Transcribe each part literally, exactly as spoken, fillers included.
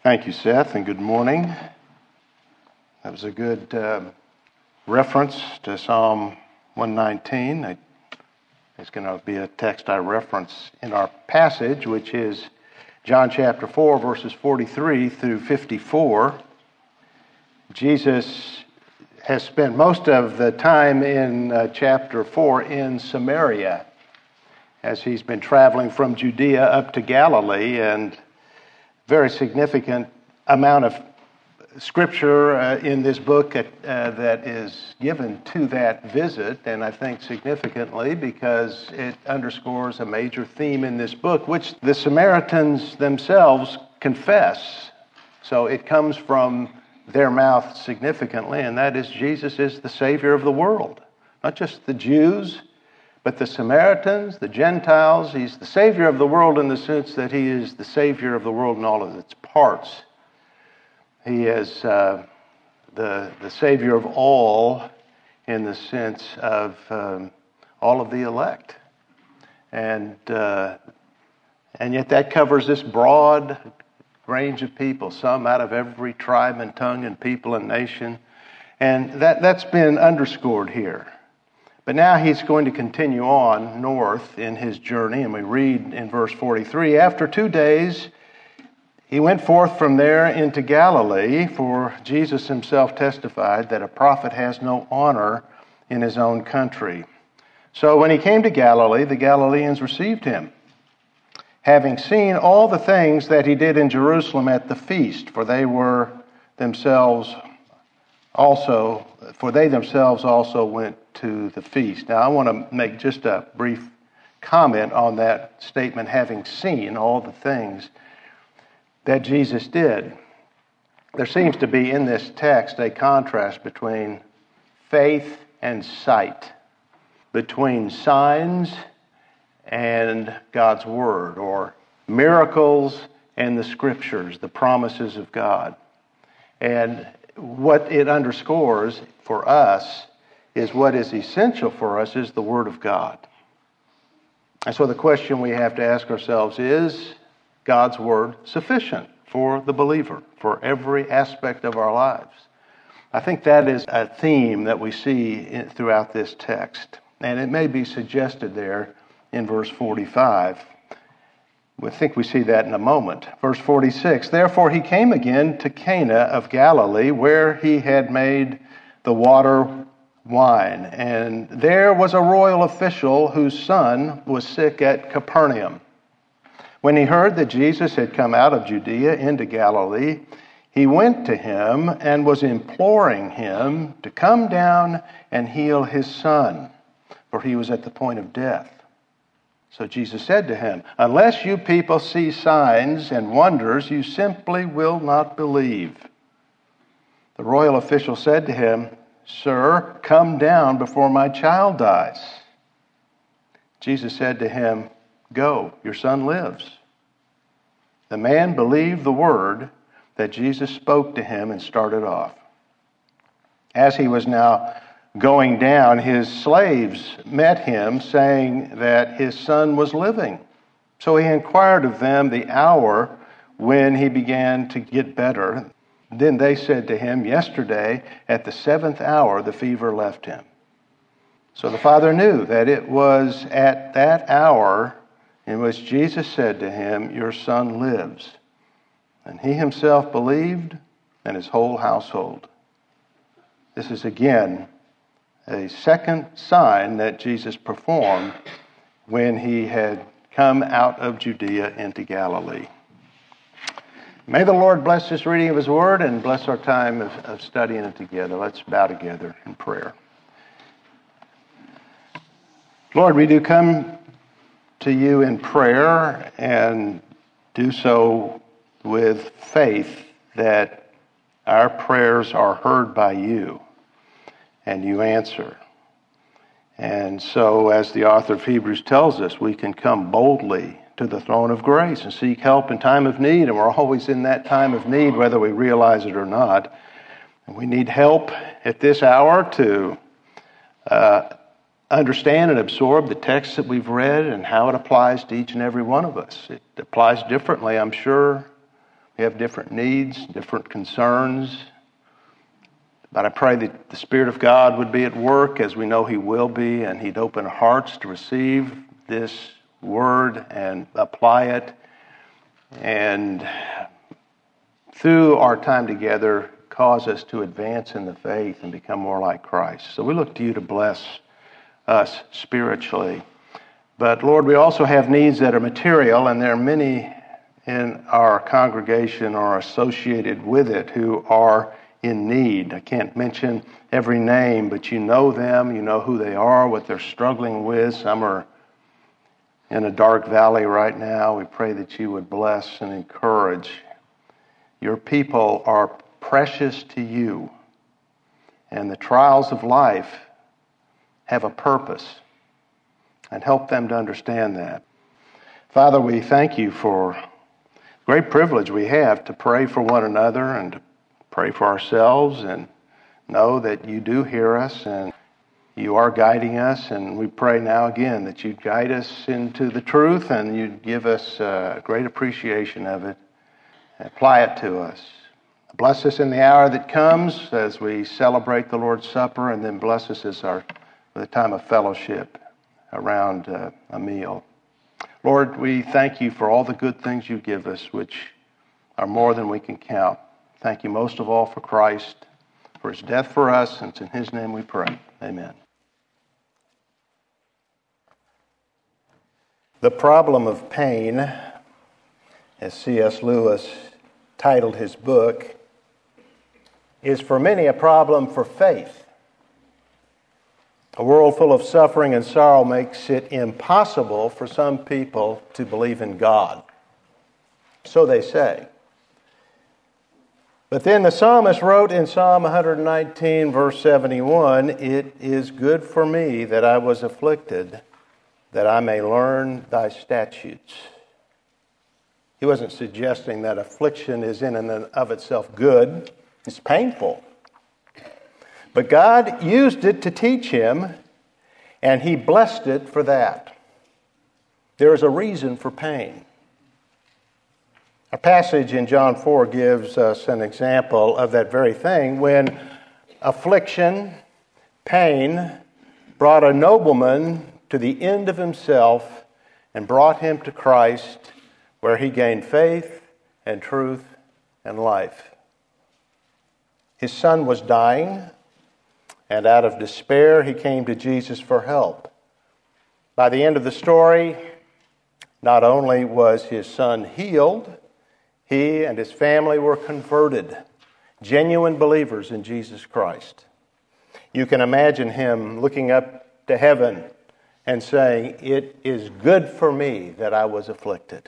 Thank you, Seth, and good morning. That was a good uh, reference to Psalm one nineteen. It's going to be a text I reference in our passage, which is John chapter four, verses forty-three through fifty-four. Jesus has spent most of the time in uh, chapter four in Samaria, as he's been traveling from Judea up to Galilee, and very significant amount of scripture uh, in this book uh, that is given to that visit, and I think significantly because it underscores a major theme in this book, which the Samaritans themselves confess. So it comes from their mouth significantly, and that is Jesus is the Savior of the world. Not just the Jews, but the Samaritans, the Gentiles. He's the Savior of the world in the sense that he is the Savior of the world in all of its parts. He is uh, the, the Savior of all in the sense of um, all of the elect. And, uh, and yet that covers this broad range of people, some out of every tribe and tongue and people and nation. And that, that's been underscored here. But now he's going to continue on north in his journey, and we read in verse forty-three, after two days he went forth from there into Galilee, for Jesus himself testified that a prophet has no honor in his own country. So when he came to Galilee, the Galileans received him, having seen all the things that he did in Jerusalem at the feast, for they were themselves also, for they themselves also went to the feast. Now I want to make just a brief comment on that statement, having seen all the things that Jesus did. There seems to be in this text a contrast between faith and sight, between signs and God's Word, or miracles and the Scriptures, the promises of God. And what it underscores for us is what is essential for us is the Word of God. And so the question we have to ask ourselves is, God's Word sufficient for the believer, for every aspect of our lives? I think that is a theme that we see in, throughout this text. And it may be suggested there in verse forty-five. We think we see that in a moment. Verse forty-six, therefore he came again to Cana of Galilee, where he had made the water wine. And there was a royal official whose son was sick at Capernaum. When he heard that Jesus had come out of Judea into Galilee, he went to him and was imploring him to come down and heal his son, for he was at the point of death. So Jesus said to him, unless you people see signs and wonders, you simply will not believe. The royal official said to him, Sir, come down before my child dies. Jesus said to him, Go, your son lives. The man believed the word that Jesus spoke to him and started off. As he was now going down, his slaves met him, saying that his son was living. So he inquired of them the hour when he began to get better. Then they said to him, Yesterday, at the seventh hour, the fever left him. So the father knew that it was at that hour in which Jesus said to him, Your son lives. And he himself believed, and his whole household. This is again a second sign that Jesus performed when he had come out of Judea into Galilee. May the Lord bless this reading of his word and bless our time of, of studying it together. Let's bow together in prayer. Lord, we do come to you in prayer and do so with faith that our prayers are heard by you and you answer. And so, as the author of Hebrews tells us, we can come boldly to the throne of grace and seek help in time of need. And we're always in that time of need, whether we realize it or not. And we need help at this hour to uh, understand and absorb the text that we've read and how it applies to each and every one of us. It applies differently, I'm sure, We have different needs, different concerns. But I pray that the Spirit of God would be at work, as we know He will be, and He'd open our hearts to receive this word and apply it. And through our time together, cause us to advance in the faith and become more like Christ. So we look to You to bless us spiritually. But Lord, we also have needs that are material, and there are many in our congregation or associated with it who are in need. I can't mention every name, but You know them, You know who they are, what they're struggling with. Some are in a dark valley right now. We pray that You would bless and encourage. Your people are precious to You, and the trials of life have a purpose, and help them to understand that. Father, we thank You for the great privilege we have to pray for one another and to pray for ourselves, and know that You do hear us and You are guiding us. And we pray now again that You'd guide us into the truth, and You'd give us a great appreciation of it and apply it to us. Bless us in the hour that comes as we celebrate the Lord's Supper, and then bless us as our the time of fellowship around uh, a meal. Lord, we thank You for all the good things You give us, which are more than we can count. Thank You most of all for Christ, for His death for us, and it's in His name we pray. Amen. The problem of pain, as C S Lewis titled his book, is for many a problem for faith. A world full of suffering and sorrow makes it impossible for some people to believe in God. So they say. But then the psalmist wrote in Psalm one nineteen, verse seventy-one, "It is good for me that I was afflicted, that I may learn Thy statutes." He wasn't suggesting that affliction is in and of itself good. It's painful. But God used it to teach him, and He blessed it for that. There is a reason for pain. A passage in John four gives us an example of that very thing, when affliction, pain, brought a nobleman to the end of himself and brought him to Christ, where he gained faith and truth and life. His son was dying, and out of despair, he came to Jesus for help. By the end of the story, not only was his son healed, he and his family were converted, genuine believers in Jesus Christ. You can imagine him looking up to heaven and saying, "It is good for me that I was afflicted."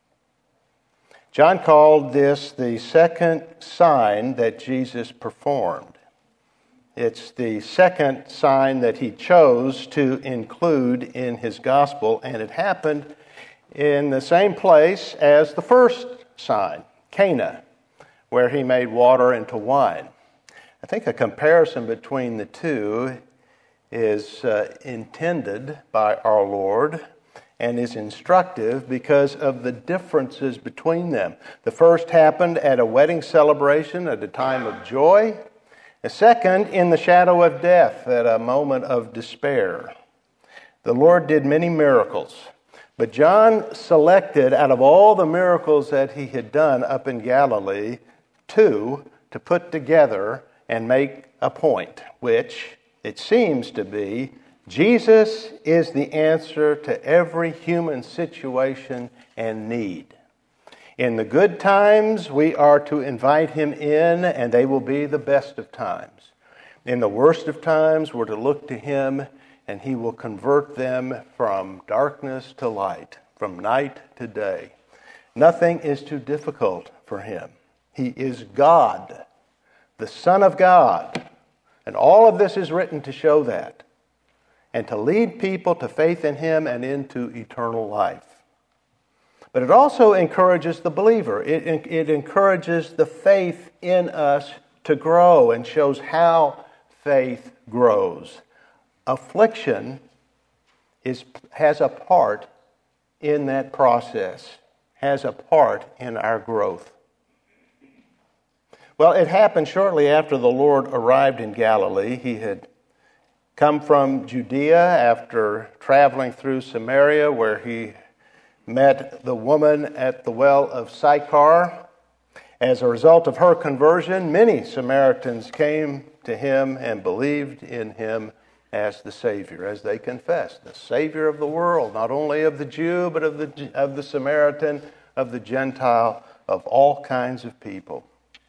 John called this the second sign that Jesus performed. It's the second sign that He chose to include in His gospel, and it happened in the same place as the first sign, Cana, where He made water into wine. I think a comparison between the two is uh, intended by our Lord and is instructive because of the differences between them. The first happened at a wedding celebration at a time of joy. The second, in the shadow of death, at a moment of despair. The Lord did many miracles, but John selected, out of all the miracles that He had done up in Galilee, two to put together and make a point, which it seems to be Jesus is the answer to every human situation and need. In the good times, we are to invite Him in, and they will be the best of times. In the worst of times, we're to look to Him, and He will convert them from darkness to light, from night to day. Nothing is too difficult for Him. He is God, the Son of God. And all of this is written to show that, and to lead people to faith in Him and into eternal life. But it also encourages the believer. It, it encourages the faith in us to grow and shows how faith grows. Affliction is, has a part in that process, has a part in our growth. Well, it happened shortly after the Lord arrived in Galilee. He had come from Judea after traveling through Samaria, where he met the woman at the well of Sychar. As a result of her conversion, many Samaritans came to him and believed in him as the Savior, as they confessed, the Savior of the world, not only of the Jew, but of the, of the Samaritan, of the Gentile, of all kinds of people.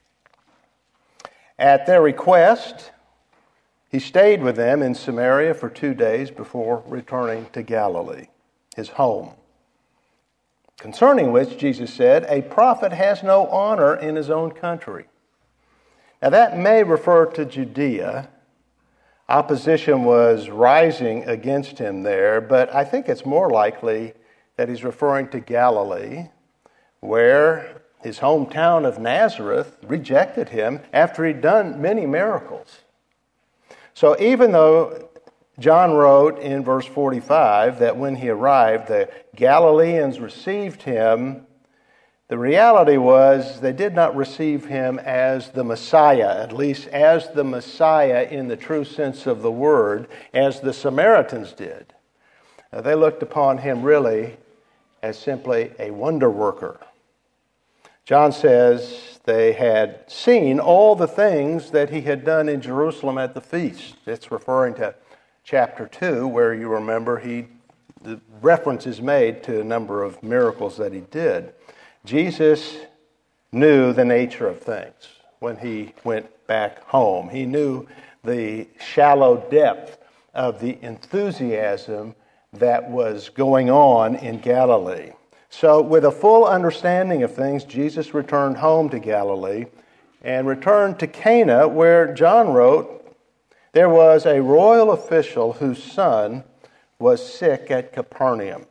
At their request, he stayed with them in Samaria for two days before returning to Galilee, his home. Concerning which, Jesus said, a prophet has no honor in his own country. Now that may refer to Judea. Opposition was rising against him there, but I think it's more likely that he's referring to Galilee, where his hometown of Nazareth rejected him after he'd done many miracles. So even though John wrote in verse forty-five that when he arrived, the Galileans received him, the reality was they did not receive him as the Messiah, at least as the Messiah in the true sense of the word, as the Samaritans did. Now, they looked upon him really as simply a wonder worker. John says they had seen all the things that he had done in Jerusalem at the feast. It's referring to chapter two, where you remember he the reference is made to a number of miracles that he did. Jesus knew the nature of things when he went back home. He knew the shallow depth of the enthusiasm that was going on in Galilee. So with a full understanding of things, Jesus returned home to Galilee and returned to Cana, where John wrote, there was a royal official whose son was sick at Capernaum.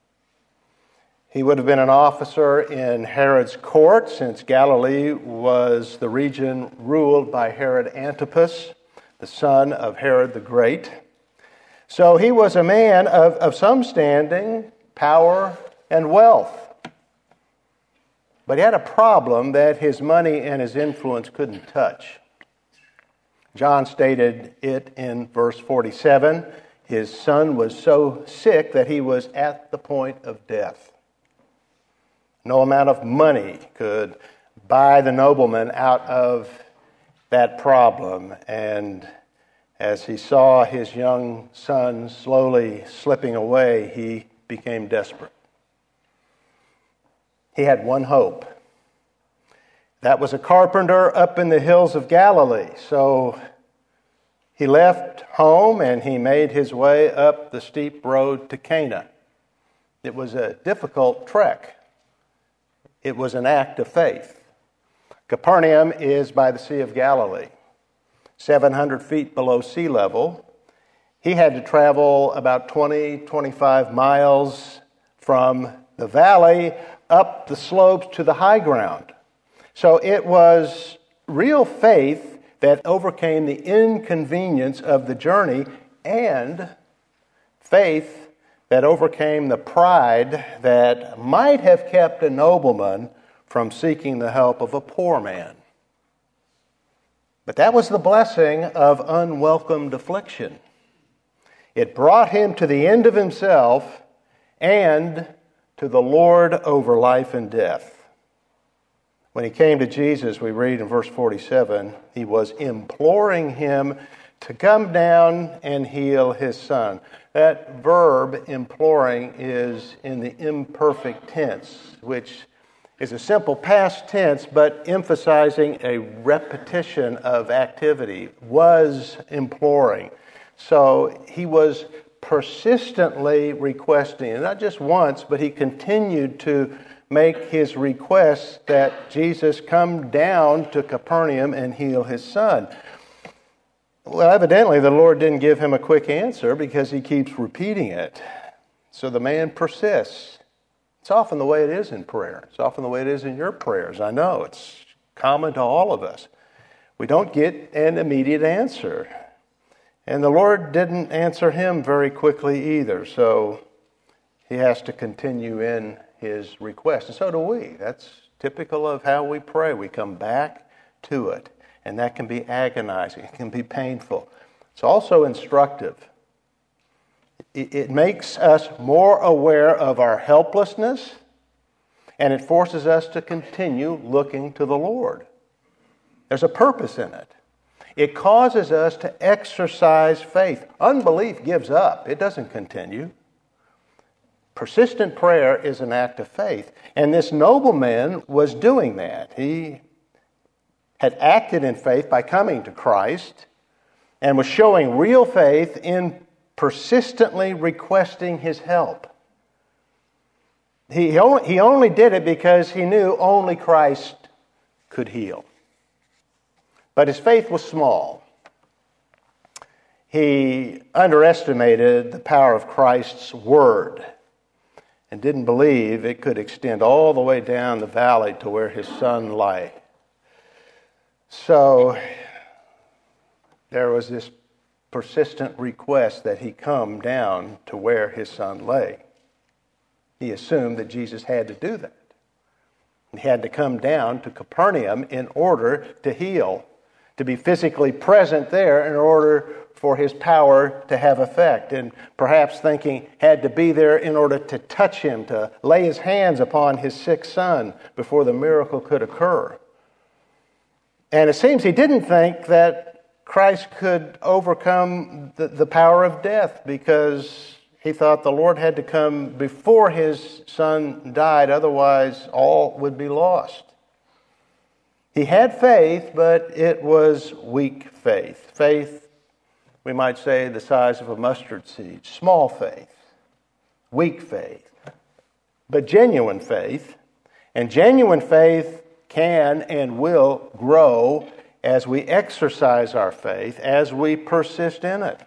He would have been an officer in Herod's court, since Galilee was the region ruled by Herod Antipas, the son of Herod the Great. So he was a man of, of some standing, power, and wealth. But he had a problem that his money and his influence couldn't touch. John stated it in verse forty-seven. His son was so sick that he was at the point of death. No amount of money could buy the nobleman out of that problem. And as he saw his young son slowly slipping away, he became desperate. He had one hope. That was a carpenter up in the hills of Galilee. So he left home and he made his way up the steep road to Cana. It was a difficult trek. It was an act of faith. Capernaum is by the Sea of Galilee, seven hundred feet below sea level. He had to travel about twenty, twenty-five miles from the valley up the slopes to the high ground. So it was real faith that overcame the inconvenience of the journey, and faith that overcame the pride that might have kept a nobleman from seeking the help of a poor man. But that was the blessing of unwelcomed affliction. It brought him to the end of himself and to the Lord over life and death. When he came to Jesus, we read in verse forty-seven, he was imploring him to come down and heal his son. That verb, imploring, is in the imperfect tense, which is a simple past tense, but emphasizing a repetition of activity. Was imploring. So he was persistently requesting, and not just once, but he continued to make his request that Jesus come down to Capernaum and heal his son. Well, evidently the Lord didn't give him a quick answer because he keeps repeating it. So the man persists. It's often the way it is in prayer. It's often the way it is in your prayers. I know it's common to all of us. We don't get an immediate answer. And the Lord didn't answer him very quickly either. So he has to continue in his request. And so do we. That's typical of how we pray. We come back to it. And that can be agonizing. It can be painful. It's also instructive. It, it makes us more aware of our helplessness, and it forces us to continue looking to the Lord. There's a purpose in it. It causes us to exercise faith. Unbelief gives up. It doesn't continue. Persistent prayer is an act of faith. And this nobleman was doing that. He had acted in faith by coming to Christ and was showing real faith in persistently requesting his help. He only, he only did it because he knew only Christ could heal. But his faith was small. He underestimated the power of Christ's word and didn't believe it could extend all the way down the valley to where his son lay. So there was this persistent request that he come down to where his son lay. He assumed that Jesus had to do that. He had to come down to Capernaum in order to heal, to be physically present there in order for his power to have effect. And perhaps thinking had to be there in order to touch him, to lay his hands upon his sick son before the miracle could occur. And it seems he didn't think that Christ could overcome the, the power of death, because he thought the Lord had to come before his son died, otherwise all would be lost. He had faith, but it was weak faith. Faith, we might say, the size of a mustard seed. Small faith, weak faith, but genuine faith. And genuine faith can and will grow as we exercise our faith, as we persist in it.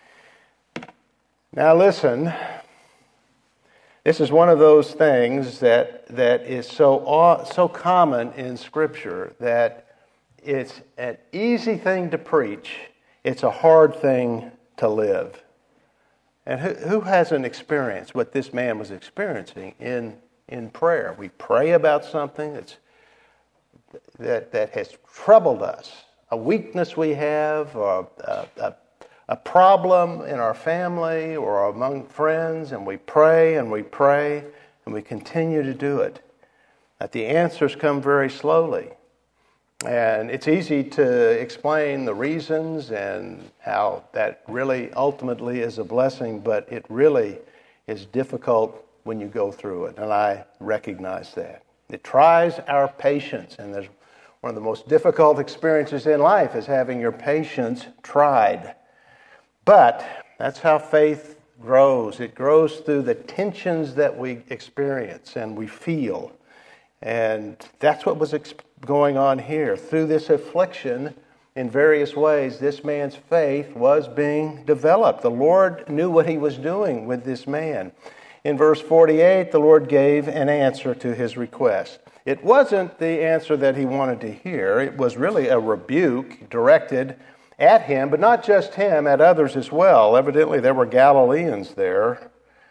Now listen, this is one of those things that, that is so, so common in Scripture that it's an easy thing to preach, it's a hard thing to live. And who, who hasn't experienced what this man was experiencing in, in prayer? We pray about something that's that, that has troubled us, a weakness we have, or a, a, a problem in our family or among friends, and we pray and we pray and we continue to do it. But the answers come very slowly. And it's easy to explain the reasons and how that really ultimately is a blessing, but it really is difficult when you go through it, and I recognize that. It tries our patience, and there's one of the most difficult experiences in life is having your patience tried. But that's how faith grows. It grows through the tensions that we experience and we feel. And that's what was ex- going on here. Through this affliction, in various ways, this man's faith was being developed. The Lord knew what he was doing with this man. In verse forty-eight, the Lord gave an answer to his request. It wasn't the answer that he wanted to hear. It was really a rebuke directed at him, but not just him, at others as well. Evidently, there were Galileans there.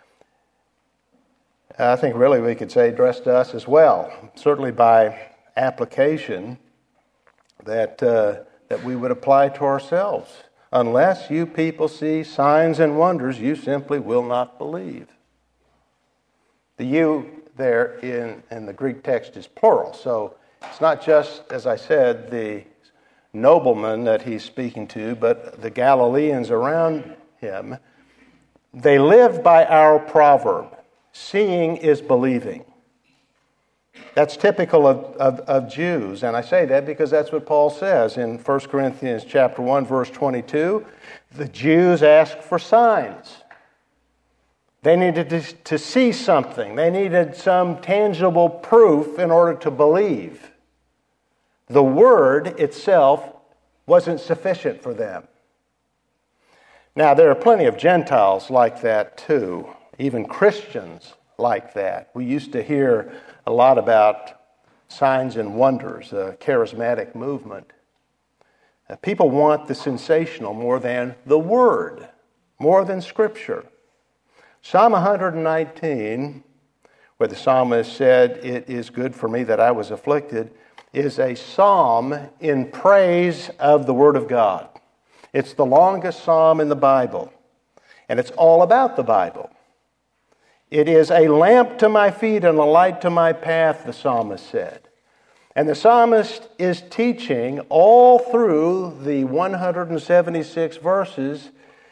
I think really we could say addressed to us as well, certainly by application that uh, that we would apply to ourselves. Unless you people see signs and wonders, you simply will not believe. The you there in, in the Greek text is plural, so it's not just, as I said, the nobleman that he's speaking to, but the Galileans around him. They live by our proverb, seeing is believing. That's typical of, of, of Jews, and I say that because that's what Paul says in First Corinthians chapter one, verse twenty-two. The Jews asked for signs. They needed to, to see something. They needed some tangible proof in order to believe. The word itself wasn't sufficient for them. Now, there are plenty of Gentiles like that too, even Christians like that. We used to hear a lot about signs and wonders, a charismatic movement. Uh, people want the sensational more than the Word, more than Scripture. Psalm one nineteen, where the psalmist said, "It is good for me that I was afflicted," is a psalm in praise of the Word of God. It's the longest psalm in the Bible, and it's all about the Bible. It is a lamp to my feet and a light to my path, the psalmist said. And the psalmist is teaching all through the one hundred seventy-six verses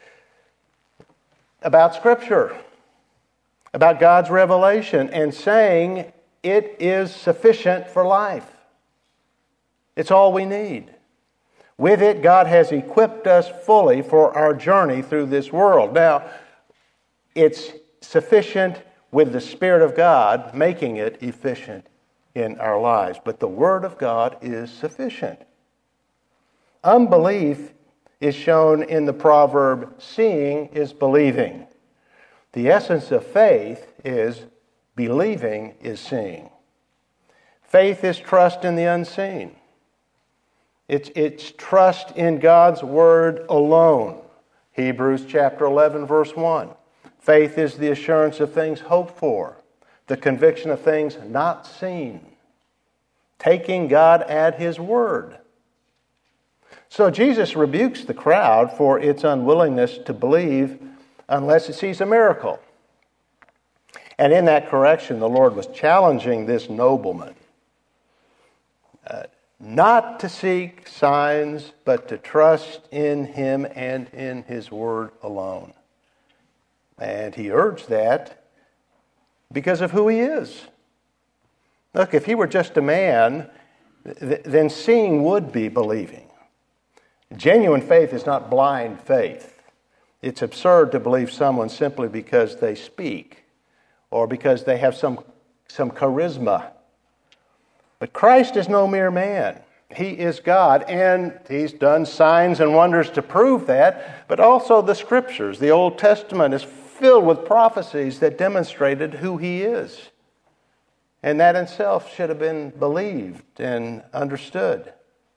about Scripture, about God's revelation, and saying it is sufficient for life. It's all we need. With it, God has equipped us fully for our journey through this world. Now, it's sufficient with the Spirit of God making it efficient in our lives. But the Word of God is sufficient. Unbelief is shown in the proverb, seeing is believing. The essence of faith is believing is seeing. Faith is trust in the unseen. It's, it's trust in God's Word alone. Hebrews chapter eleven, verse one. Faith is the assurance of things hoped for, the conviction of things not seen. Taking God at His word. So Jesus rebukes the crowd for its unwillingness to believe unless it sees a miracle. And in that correction, the Lord was challenging this nobleman uh, not to seek signs, but to trust in Him and in His word alone. And He urged that because of who He is. Look, if He were just a man, th- then seeing would be believing. Genuine faith is not blind faith. It's absurd to believe someone simply because they speak or because they have some, some charisma. But Christ is no mere man. He is God, and He's done signs and wonders to prove that, but also the Scriptures. The Old Testament is filled with prophecies that demonstrated who He is. And that in itself should have been believed and understood.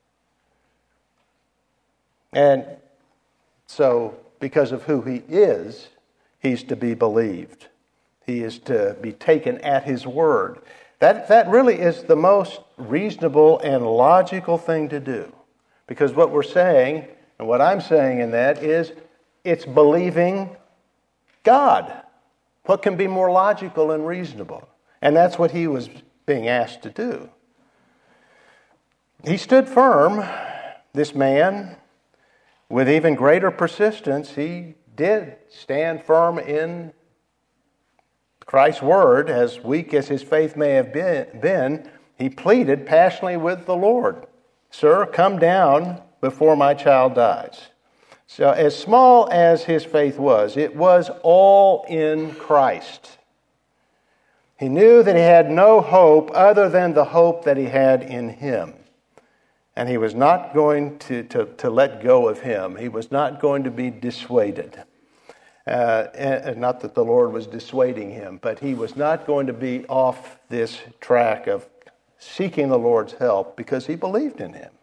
And so, because of who He is, He's to be believed. He is to be taken at His word. That, that really is the most reasonable and logical thing to do. Because what we're saying, and what I'm saying in that, is it's believing God. What can be more logical and reasonable? And that's what he was being asked to do. He stood firm, this man, with even greater persistence. He did stand firm in Christ's word, as weak as his faith may have been. He pleaded passionately with the Lord, "Sir, come down before my child dies." So as small as his faith was, it was all in Christ. He knew that he had no hope other than the hope that he had in Him. And he was not going to, to, to let go of Him. He was not going to be dissuaded. Uh, and not that the Lord was dissuading him, but he was not going to be off this track of seeking the Lord's help because he believed in Him.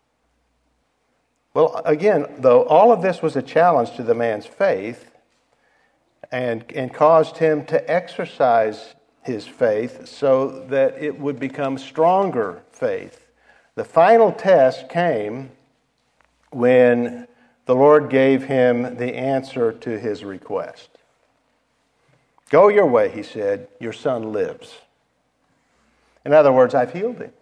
Well, again, though, all of this was a challenge to the man's faith and, and caused him to exercise his faith so that it would become stronger faith. The final test came when the Lord gave him the answer to his request. "Go your way," He said, "your son lives." In other words, I've healed him.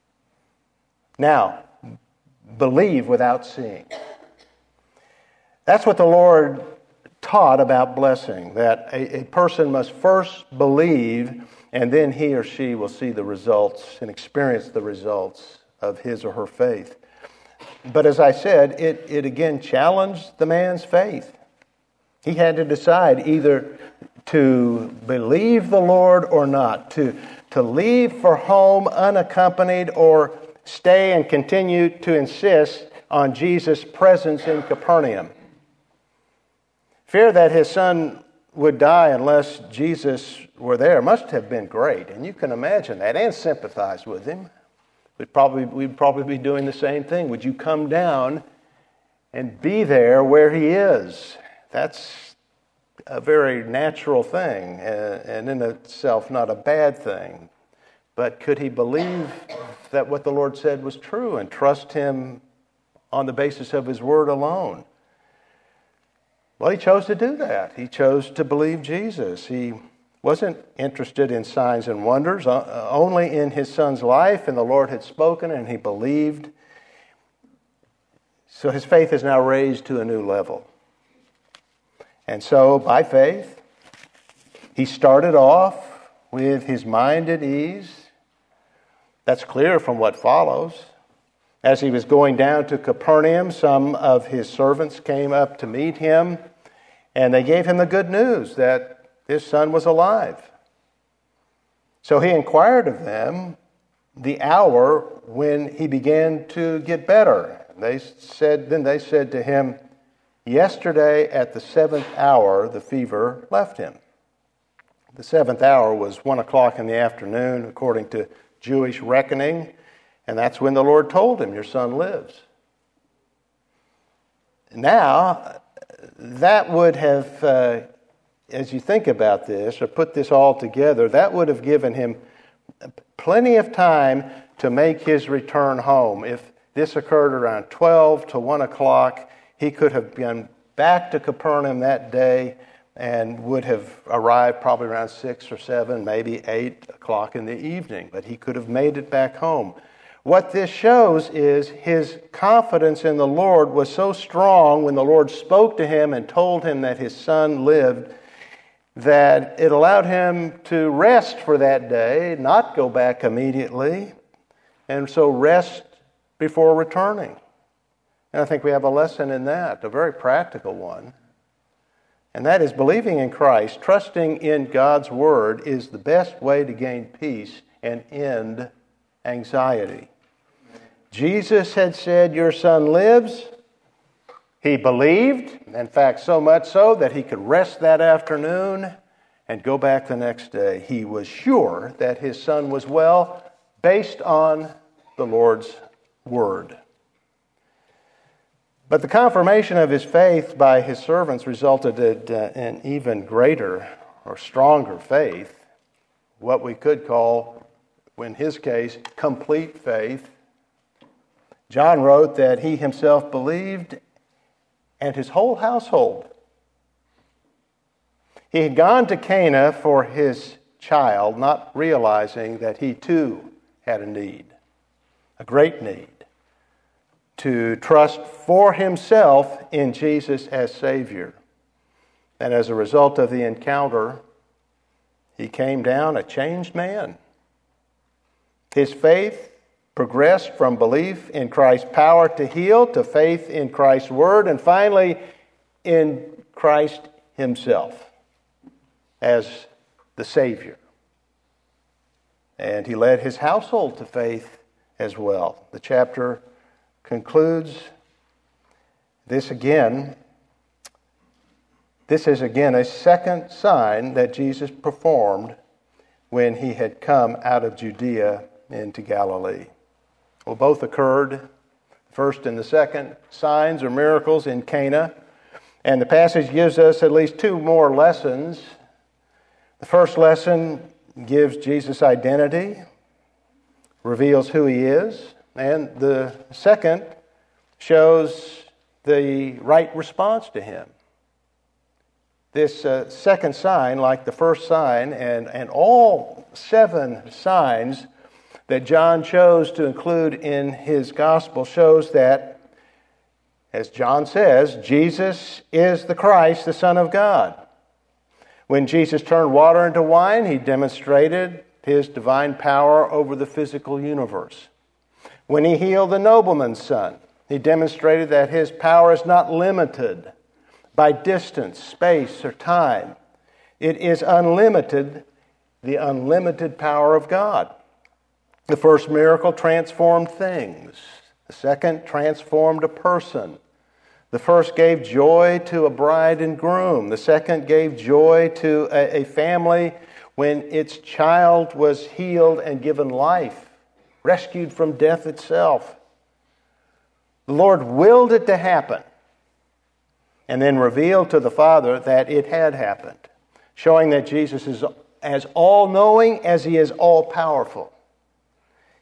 Now, believe without seeing. That's what the Lord taught about blessing, that a, a person must first believe, and then he or she will see the results and experience the results of his or her faith. But as I said, it, it again challenged the man's faith. He had to decide either to believe the Lord or not, to, to leave for home unaccompanied or stay and continue to insist on Jesus' presence in Capernaum. Fear that his son would die unless Jesus were there must have been great, and you can imagine that, and sympathize with him. We'd probably, we'd probably be doing the same thing. Would you come down and be there where he is? That's a very natural thing, and in itself not a bad thing. But could he believe that what the Lord said was true and trust him on the basis of his word alone? Well, he chose to do that. He chose to believe Jesus. He wasn't interested in signs and wonders, only in his son's life, and the Lord had spoken, and he believed. So his faith is now raised to a new level. And so, by faith, he started off with his mind at ease. That's clear from what follows. As he was going down to Capernaum, some of his servants came up to meet him, and they gave him the good news that his son was alive. So he inquired of them the hour when he began to get better. They said, then they said to him, "Yesterday at the seventh hour the fever left him." The seventh hour was one o'clock in the afternoon, according to Jewish reckoning. And that's when the Lord told him, "Your son lives." Now, that would have, uh, as you think about this, or put this all together, that would have given him plenty of time to make his return home. If this occurred around twelve to one o'clock, he could have been back to Capernaum that day and would have arrived probably around six or seven, maybe eight o'clock in the evening. But he could have made it back home. What this shows is his confidence in the Lord was so strong when the Lord spoke to him and told him that his son lived, that it allowed him to rest for that day, not go back immediately, and so rest before returning. And I think we have a lesson in that, a very practical one. And that is believing in Christ, trusting in God's Word is the best way to gain peace and end anxiety. Jesus had said, "Your son lives." He believed, in fact, so much so that he could rest that afternoon and go back the next day. He was sure that his son was well based on the Lord's Word. But the confirmation of his faith by his servants resulted in an even greater or stronger faith, what we could call, in his case, complete faith. John wrote that he himself believed and his whole household. He had gone to Cana for his child, not realizing that he too had a need, a great need, to trust for himself in Jesus as Savior. And as a result of the encounter, he came down a changed man. His faith progressed from belief in Christ's power to heal to faith in Christ's Word, and finally in Christ himself as the Savior. And he led his household to faith as well. The chapter concludes this again. This is again a second sign that Jesus performed when he had come out of Judea into Galilee. Well, both occurred, first and the second signs or miracles in Cana. And the passage gives us at least two more lessons. The first lesson gives Jesus' identity, reveals who he is. And the second shows the right response to him. This uh, second sign, like the first sign, and, and all seven signs that John chose to include in his gospel, shows that, as John says, Jesus is the Christ, the Son of God. When Jesus turned water into wine, he demonstrated his divine power over the physical universe. When he healed the nobleman's son, he demonstrated that his power is not limited by distance, space, or time. It is unlimited, the unlimited power of God. The first miracle transformed things. The second transformed a person. The first gave joy to a bride and groom. The second gave joy to a, a family when its child was healed and given life, rescued from death itself. The Lord willed it to happen and then revealed to the Father that it had happened, showing that Jesus is as all-knowing as he is all-powerful.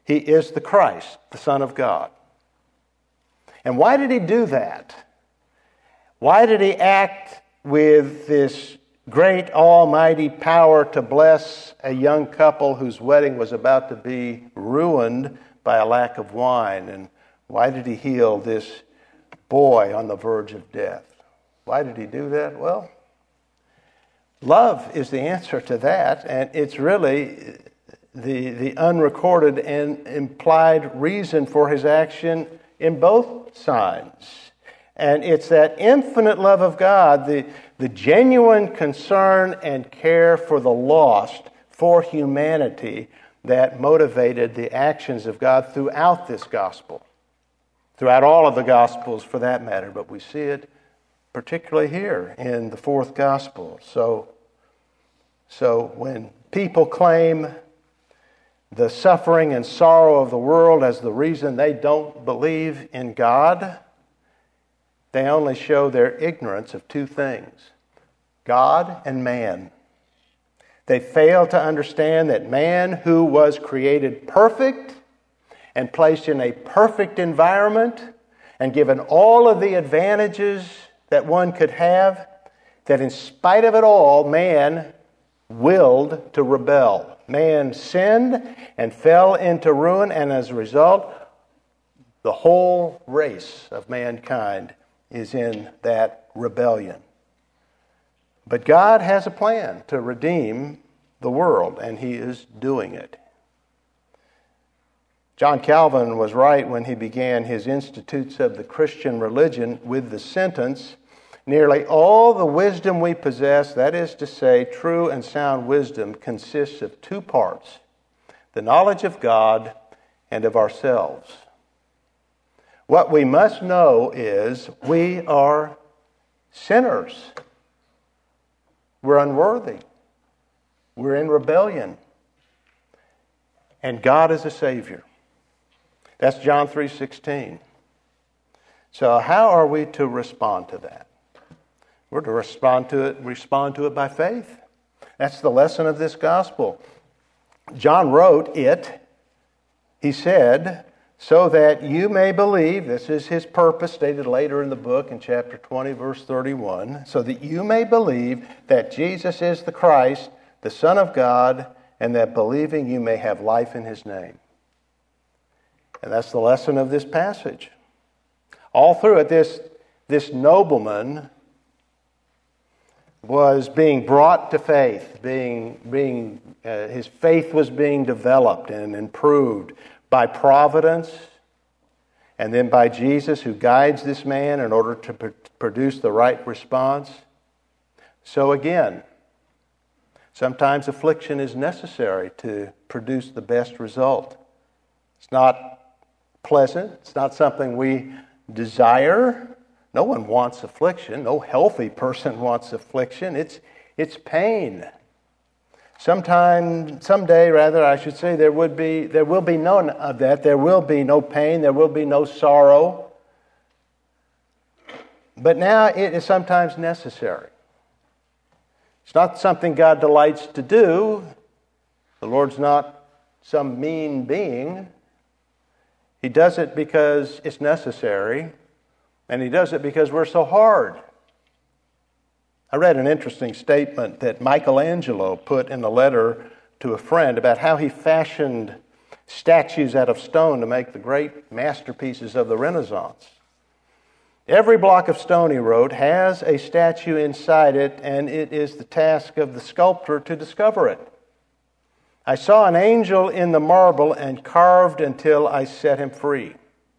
he is the Christ, the Son of God. And why did he do that? Why did he act with this great almighty power to bless a young couple whose wedding was about to be ruined by a lack of wine? And why did he heal this boy on the verge of death? Why did he do that? Well, love is the answer to that, and it's really the, the unrecorded and implied reason for his action in both signs. And it's that infinite love of God, the, the genuine concern and care for the lost, for humanity, that motivated the actions of God throughout this gospel. Throughout all of the gospels, for that matter, but we see it particularly here in the fourth gospel. So, so when people claim the suffering and sorrow of the world as the reason they don't believe in God, they only show their ignorance of two things: God and man. They fail to understand that man, who was created perfect and placed in a perfect environment and given all of the advantages that one could have, that in spite of it all, man willed to rebel. Man sinned and fell into ruin, and as a result, the whole race of mankind is in that rebellion. But God has a plan to redeem the world, and He is doing it. John Calvin was right when he began his Institutes of the Christian Religion with the sentence, "Nearly all the wisdom we possess, that is to say, true and sound wisdom, consists of two parts: the knowledge of God and of ourselves." What we must know is we are sinners. We're unworthy. We're in rebellion. And God is a Savior. That's John three sixteen. So how are we to respond to that? We're to respond to it, respond to it by faith. That's the lesson of this gospel. John wrote it. He said, so that you may believe, this is his purpose stated later in the book in chapter twenty, verse thirty-one, so that you may believe that Jesus is the Christ, the Son of God, and that believing you may have life in His name. And that's the lesson of this passage. All through it, this, this nobleman was being brought to faith, being, being uh, his faith was being developed and improved by providence, and then by Jesus, who guides this man in order to pr- produce the right response. So again, sometimes affliction is necessary to produce the best result. It's not pleasant. It's not something we desire. No one wants affliction. No healthy person wants affliction. It's, it's pain. Sometime, someday, rather, I should say, there would be, there will be none of that. There will be no pain. There will be no sorrow. But now it is sometimes necessary. It's not something God delights to do. The Lord's not some mean being. He does it because it's necessary, and He does it because we're so hard. I read an interesting statement that Michelangelo put in a letter to a friend about how he fashioned statues out of stone to make the great masterpieces of the Renaissance. Every block of stone, he wrote, has a statue inside it, and it is the task of the sculptor to discover it. I saw an angel in the marble and carved until I set him free.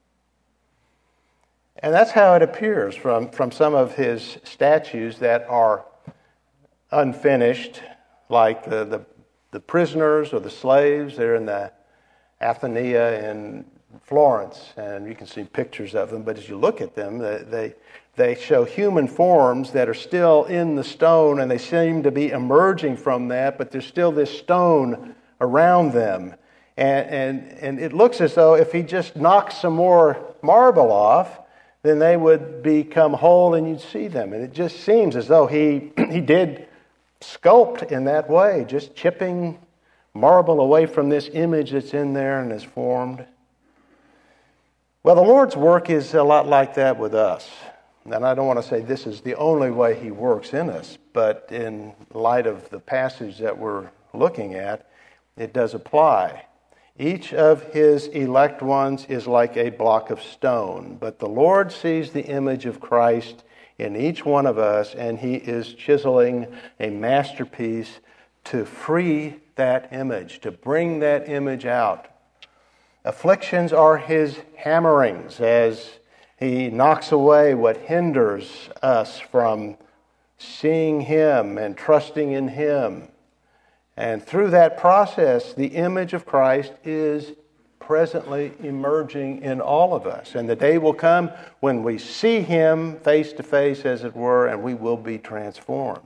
And that's how it appears from, from some of his statues that are unfinished, like the, the, the prisoners or the slaves. They're in the Athenaea in Florence, and you can see pictures of them. But as you look at them, they, they, they show human forms that are still in the stone, and they seem to be emerging from that, but there's still this stone around them. And, and, and it looks as though if he just knocked some more marble off, then they would become whole and you'd see them. And it just seems as though he he did sculpt in that way, just chipping marble away from this image that's in there and is formed? Well, the Lord's work is a lot like that with us. And I don't want to say this is the only way He works in us, but in light of the passage that we're looking at, it does apply. Each of His elect ones is like a block of stone, but the Lord sees the image of Christ in each one of us, and He is chiseling a masterpiece to free that image, to bring that image out. Afflictions are His hammerings as He knocks away what hinders us from seeing Him and trusting in Him. And through that process, the image of Christ is presently emerging in all of us. And the day will come when we see Him face to face, as it were, and we will be transformed.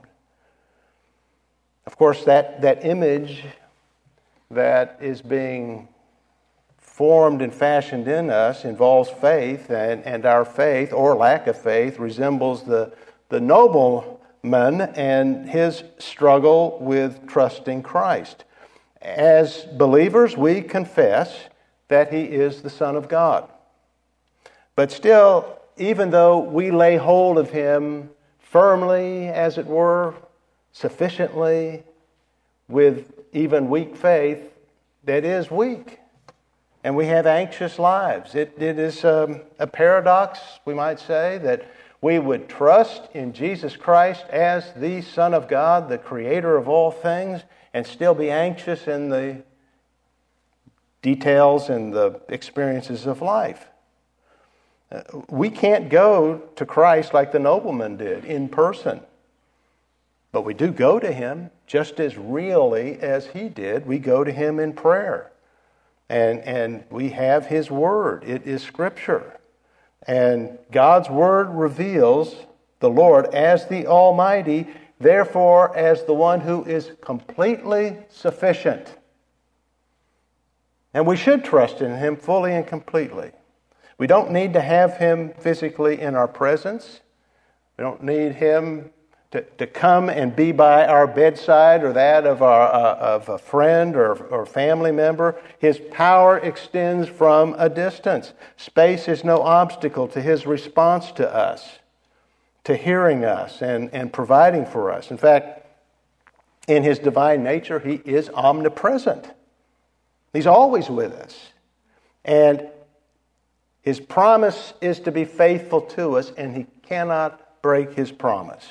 Of course, that, that image that is being formed and fashioned in us involves faith, and, and our faith, or lack of faith, resembles the, the nobleman and his struggle with trusting Christ. As believers, we confess that He is the Son of God. But still, even though we lay hold of Him firmly, as it were, sufficiently, with even weak faith, that is weak. And we have anxious lives. It, it is um, a paradox, we might say, that we would trust in Jesus Christ as the Son of God, the Creator of all things, and still be anxious in the details and the experiences of life. Uh, we can't go to Christ like the nobleman did, in person. But we do go to Him just as really as He did. We go to Him in prayer. And, and we have His Word. It is Scripture. And God's Word reveals the Lord as the Almighty, therefore as the one who is completely sufficient. And we should trust in Him fully and completely. We don't need to have Him physically in our presence. We don't need Him To, to come and be by our bedside or that of, our, uh, of a friend or, or family member. His power extends from a distance. Space is no obstacle to His response to us, to hearing us and, and providing for us. In fact, in His divine nature, He is omnipresent. He's always with us. And His promise is to be faithful to us, and He cannot break His promise.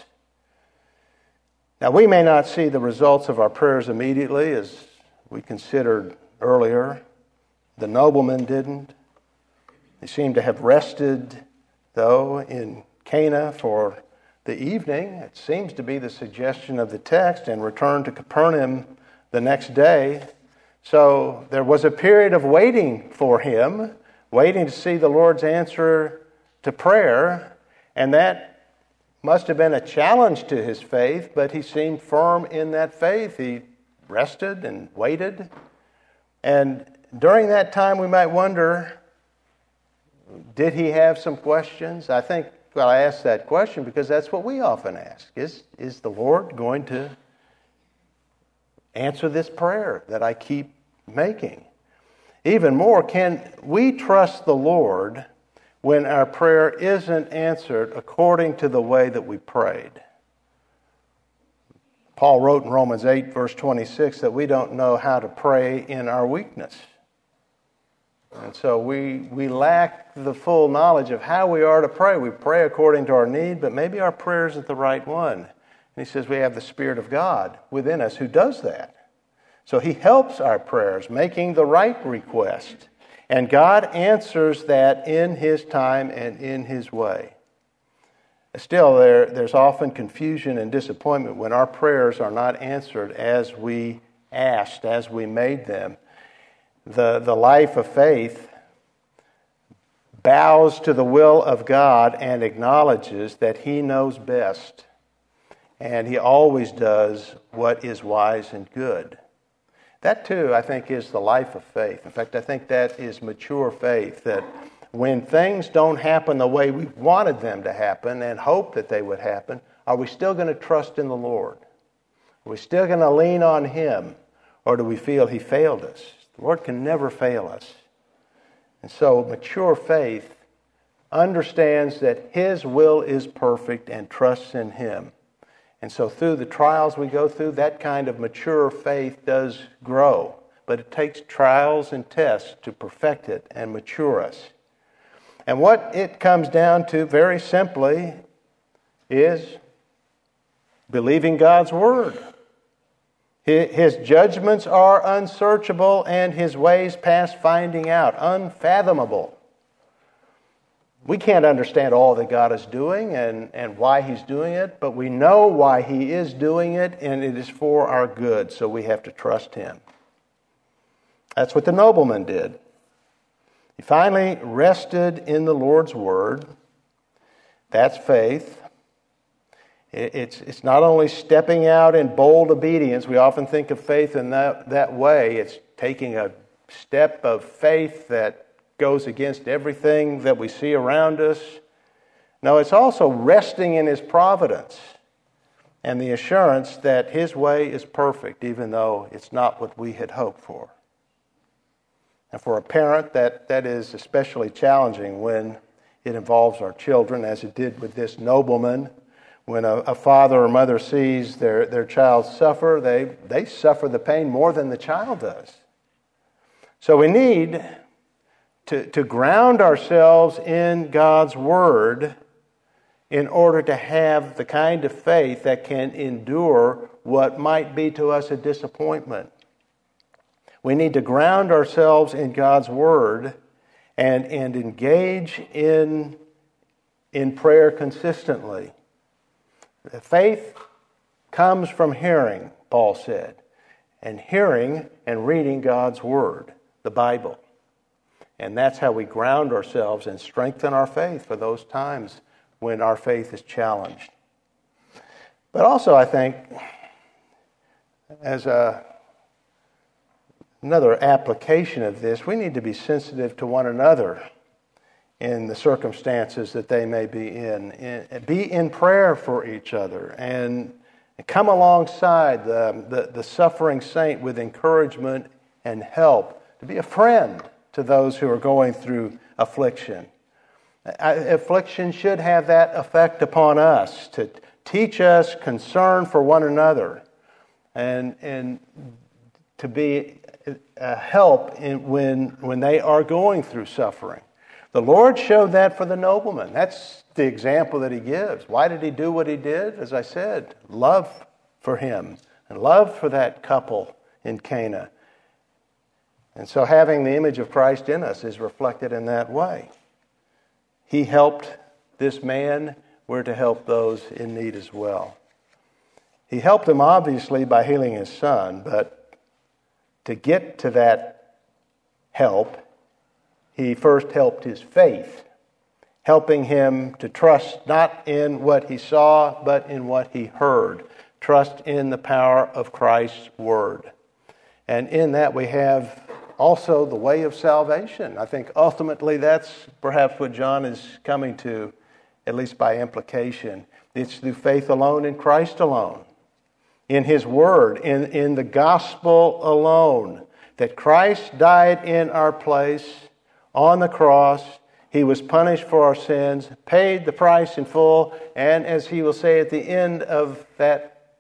Now, we may not see the results of our prayers immediately, as we considered earlier. The nobleman didn't. He seemed to have rested, though, in Cana for the evening. It seems to be the suggestion of the text, and returned to Capernaum the next day. So there was a period of waiting for him, waiting to see the Lord's answer to prayer, and that must have been a challenge to his faith, but he seemed firm in that faith. He rested and waited. And during that time, we might wonder, did he have some questions? I think, well, I ask that question because that's what we often ask. Is, is the Lord going to answer this prayer that I keep making? Even more, can we trust the Lord when our prayer isn't answered according to the way that we prayed? Paul wrote in Romans eight, verse twenty-six, that we don't know how to pray in our weakness. And so we, we lack the full knowledge of how we are to pray. We pray according to our need, but maybe our prayer isn't the right one. And he says we have the Spirit of God within us who does that. So He helps our prayers, making the right request. And God answers that in His time and in His way. Still, there, there's often confusion and disappointment when our prayers are not answered as we asked, as we made them. The, the life of faith bows to the will of God and acknowledges that He knows best. And He always does what is wise and good. That, too, I think, is the life of faith. In fact, I think that is mature faith, that when things don't happen the way we wanted them to happen and hope that they would happen, are we still going to trust in the Lord? Are we still going to lean on Him? Or do we feel he failed us? The Lord can never fail us. And so mature faith understands that his will is perfect and trusts in him. And so through the trials we go through, that kind of mature faith does grow. But it takes trials and tests to perfect it and mature us. And what it comes down to, very simply, is believing God's word. His judgments are unsearchable and his ways past finding out, unfathomable. We can't understand all that God is doing and, and why he's doing it, but we know why he is doing it, and it is for our good, so we have to trust him. That's what the nobleman did. He finally rested in the Lord's word. That's faith. It's, it's not only stepping out in bold obedience. We often think of faith in that, that way. It's taking a step of faith that goes against everything that we see around us. No, it's also resting in his providence and the assurance that his way is perfect, even though it's not what we had hoped for. And for a parent, that, that is especially challenging when it involves our children, as it did with this nobleman. When a, a father or mother sees their, their child suffer, they, they suffer the pain more than the child does. So we need to, to ground ourselves in God's word in order to have the kind of faith that can endure what might be to us a disappointment. We need to ground ourselves in God's word and, and engage in, in prayer consistently. Faith comes from hearing, Paul said, and hearing and reading God's word, the Bible. And that's how we ground ourselves and strengthen our faith for those times when our faith is challenged. But also, I think, as a Another application of this, we need to be sensitive to one another in the circumstances that they may be in. in be in prayer for each other and come alongside the, the, the suffering saint with encouragement and help, to be a friend to those who are going through affliction. Affliction should have that effect upon us, to teach us concern for one another and, and to be a help in when, when they are going through suffering. The Lord showed that for the nobleman. That's the example that he gives. Why did he do what he did? As I said, love for him and love for that couple in Cana. And so having the image of Christ in us is reflected in that way. He helped this man. We're to help those in need as well. He helped him obviously by healing his son, but to get to that help, he first helped his faith, helping him to trust not in what he saw, but in what he heard. Trust in the power of Christ's word. And in that we have also the way of salvation. I think ultimately that's perhaps what John is coming to, at least by implication. It's through faith alone in Christ alone. In his word, in, in the gospel alone, that Christ died in our place on the cross. He was punished for our sins, paid the price in full, and as he will say at the end of that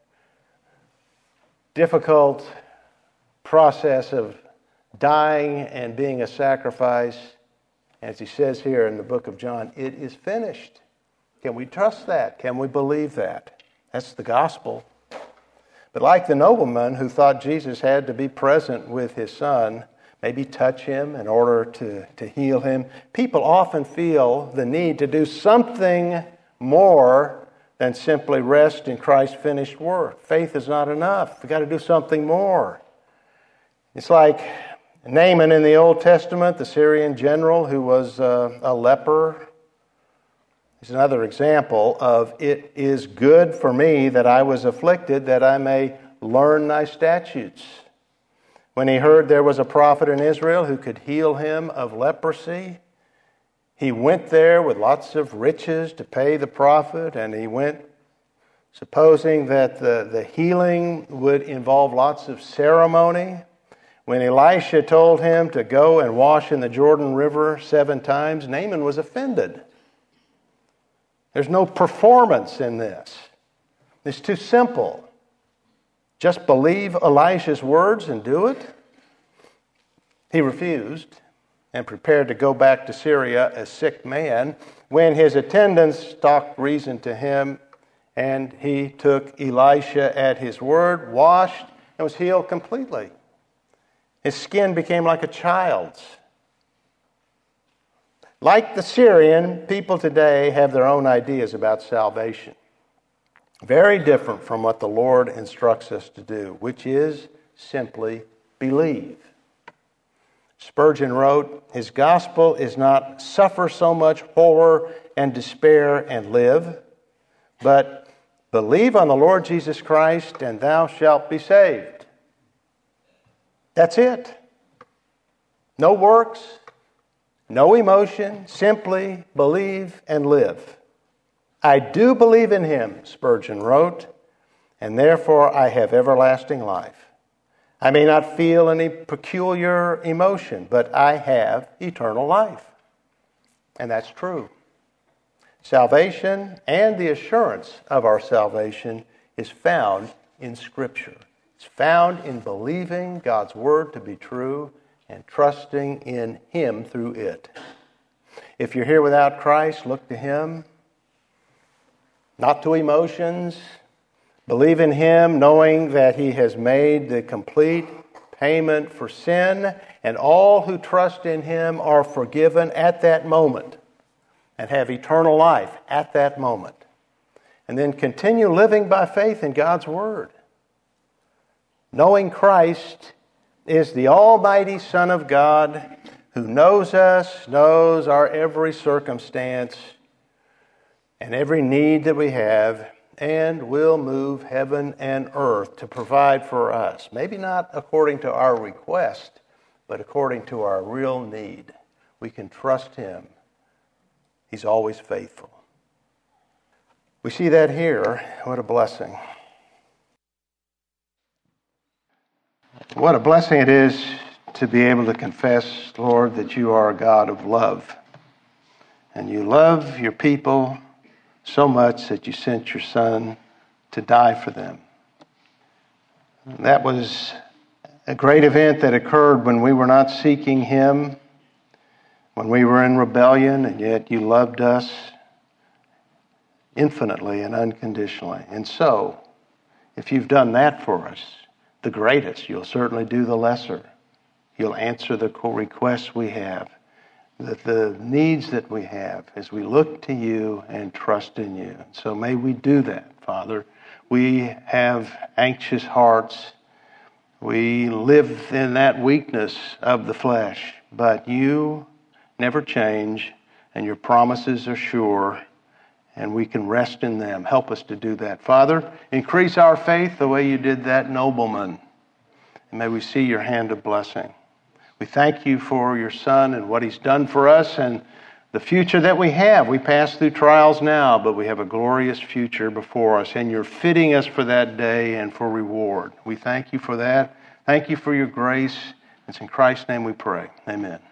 difficult process of dying and being a sacrifice, as he says here in the book of John, it is finished. Can we trust that? Can we believe that? That's the gospel. But like the nobleman who thought Jesus had to be present with his son, maybe touch him in order to, to heal him, people often feel the need to do something more than simply rest in Christ's finished work. Faith is not enough. We've got to do something more. It's like Naaman in the Old Testament, the Syrian general who was uh, a leper. It's another example of it is good for me that I was afflicted, that I may learn thy statutes. When he heard there was a prophet in Israel who could heal him of leprosy, he went there with lots of riches to pay the prophet, and he went supposing that the, the healing would involve lots of ceremony. When Elisha told him to go and wash in the Jordan River seven times, Naaman was offended. There's no performance in this. It's too simple. Just believe Elisha's words and do it. He refused and prepared to go back to Syria a sick man when his attendants talked reason to him, and he took Elisha at his word, washed, and was healed completely. His skin became like a child's. Like the Syrian, people today have their own ideas about salvation. Very different from what the Lord instructs us to do, which is simply believe. Spurgeon wrote, "His gospel is not suffer so much horror and despair and live, but believe on the Lord Jesus Christ and thou shalt be saved." That's it. No works, no emotion, simply believe and live. "I do believe in him," Spurgeon wrote, "and therefore I have everlasting life. I may not feel any peculiar emotion, but I have eternal life." And that's true. Salvation and the assurance of our salvation is found in Scripture. It's found in believing God's Word to be true and trusting in Him through it. If you're here without Christ, look to Him, not to emotions. Believe in Him, knowing that He has made the complete payment for sin, and all who trust in Him are forgiven at that moment and have eternal life at that moment. And then continue living by faith in God's Word, knowing Christ is the Almighty Son of God who knows us, knows our every circumstance and every need that we have, and will move heaven and earth to provide for us. Maybe not according to our request, but according to our real need. We can trust Him. He's always faithful. We see that here. What a blessing. What a blessing it is to be able to confess, Lord, that you are a God of love. And you love your people so much that you sent your Son to die for them. And that was a great event that occurred when we were not seeking Him, when we were in rebellion, and yet you loved us infinitely and unconditionally. And so, if you've done that for us, the greatest, you'll certainly do the lesser. You'll answer the requests we have, the, the needs that we have as we look to you and trust in you. So may we do that, Father. We have anxious hearts. We live in that weakness of the flesh, but you never change, and your promises are sure, and we can rest in them. Help us to do that. Father, increase our faith the way you did that nobleman, and may we see your hand of blessing. We thank you for your Son and what He's done for us and the future that we have. We pass through trials now, but we have a glorious future before us, and you're fitting us for that day and for reward. We thank you for that. Thank you for your grace. It's in Christ's name we pray. Amen.